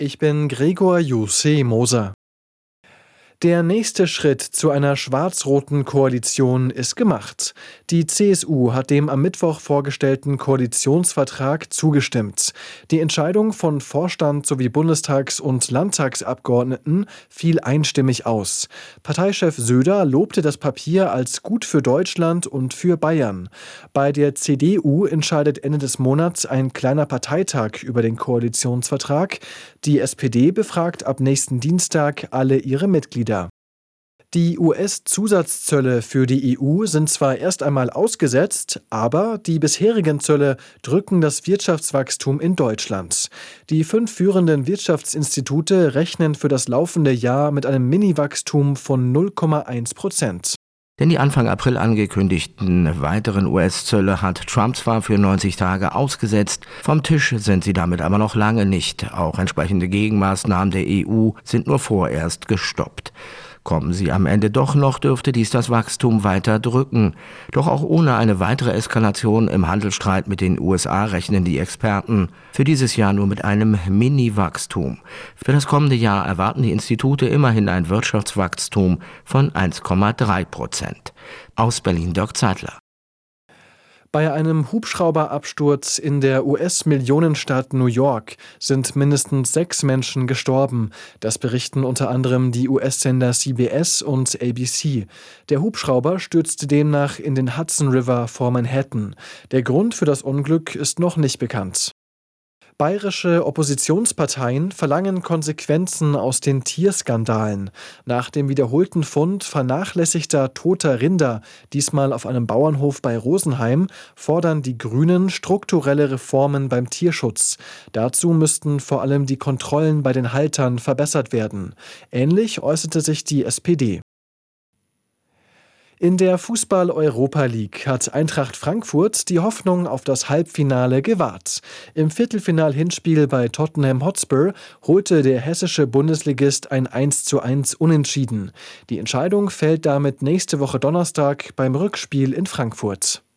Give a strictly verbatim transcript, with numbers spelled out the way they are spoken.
Ich bin Gregor Jusse Moser. Der nächste Schritt zu einer schwarz-roten Koalition ist gemacht. Die C S U hat dem am Mittwoch vorgestellten Koalitionsvertrag zugestimmt. Die Entscheidung von Vorstand sowie Bundestags- und Landtagsabgeordneten fiel einstimmig aus. Parteichef Söder lobte das Papier als gut für Deutschland und für Bayern. Bei der C D U entscheidet Ende des Monats ein kleiner Parteitag über den Koalitionsvertrag. Die S P D befragt ab nächsten Dienstag alle ihre Mitglieder. Die U S-Zusatzzölle für die E U sind zwar erst einmal ausgesetzt, aber die bisherigen Zölle drücken das Wirtschaftswachstum in Deutschland. Die fünf führenden Wirtschaftsinstitute rechnen für das laufende Jahr mit einem Mini-Wachstum von null Komma eins Prozent. Denn die Anfang April angekündigten weiteren U S-Zölle hat Trump zwar für neunzig Tage ausgesetzt, vom Tisch sind sie damit aber noch lange nicht. Auch entsprechende Gegenmaßnahmen der E U sind nur vorerst gestoppt. Kommen sie am Ende doch noch, dürfte dies das Wachstum weiter drücken. Doch auch ohne eine weitere Eskalation im Handelsstreit mit den U S A rechnen die Experten für dieses Jahr nur mit einem Mini-Wachstum. Für das kommende Jahr erwarten die Institute immerhin ein Wirtschaftswachstum von eins Komma drei Prozent. Aus Berlin Dirk Zeitler. Bei einem Hubschrauberabsturz in der U S-Millionenstadt New York sind mindestens sechs Menschen gestorben. Das berichten unter anderem die U S-Sender C B S und A B C. Der Hubschrauber stürzte demnach in den Hudson River vor Manhattan. Der Grund für das Unglück ist noch nicht bekannt. Bayerische Oppositionsparteien verlangen Konsequenzen aus den Tierskandalen. Nach dem wiederholten Fund vernachlässigter toter Rinder, diesmal auf einem Bauernhof bei Rosenheim, fordern die Grünen strukturelle Reformen beim Tierschutz. Dazu müssten vor allem die Kontrollen bei den Haltern verbessert werden. Ähnlich äußerte sich die S P D. In der Fußball-Europa League hat Eintracht Frankfurt die Hoffnung auf das Halbfinale gewahrt. Im Viertelfinal-Hinspiel bei Tottenham Hotspur holte der hessische Bundesligist ein eins zu eins Unentschieden. Die Entscheidung fällt damit nächste Woche Donnerstag beim Rückspiel in Frankfurt.